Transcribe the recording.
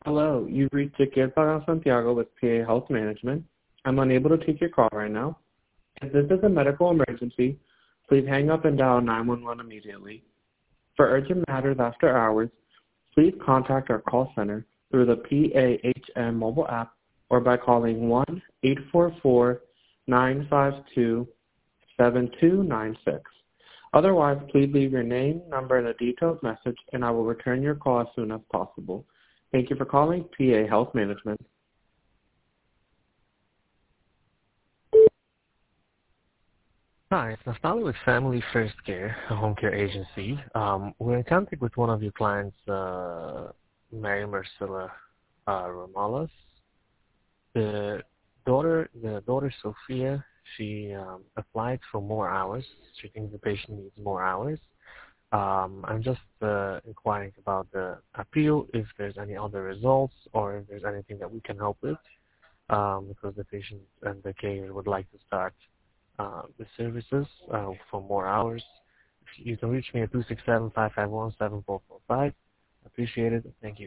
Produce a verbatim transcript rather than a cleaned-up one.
Hello, you've reached Jaquel Pagan Santiago with P A Health Management. I'm unable to take your call right now. If this is a medical emergency, please hang up and dial nine one one immediately. For urgent matters after hours, please contact our call center through the P A H M mobile app or by calling one eight four four, nine five two, seven two nine six. Otherwise, please leave your name, number, and a detailed message, and I will return your call as soon as possible. Thank you for calling P A Health Management. Hi, it's Naftali with Family First Care, a home care agency. Um, we're in contact with one of your clients, uh, Mary Marcella uh, Romalas. The daughter, the daughter Sophia, she um, applied for more hours. She thinks the patient needs more hours. Um, I'm just uh, inquiring about the appeal, if there's any other results, or if there's anything that we can help with, um, because the patient and the carer would like to start uh, the services uh, for more hours. You can reach me at two six seven, five five one, seven four four five. Appreciate it. Thank you.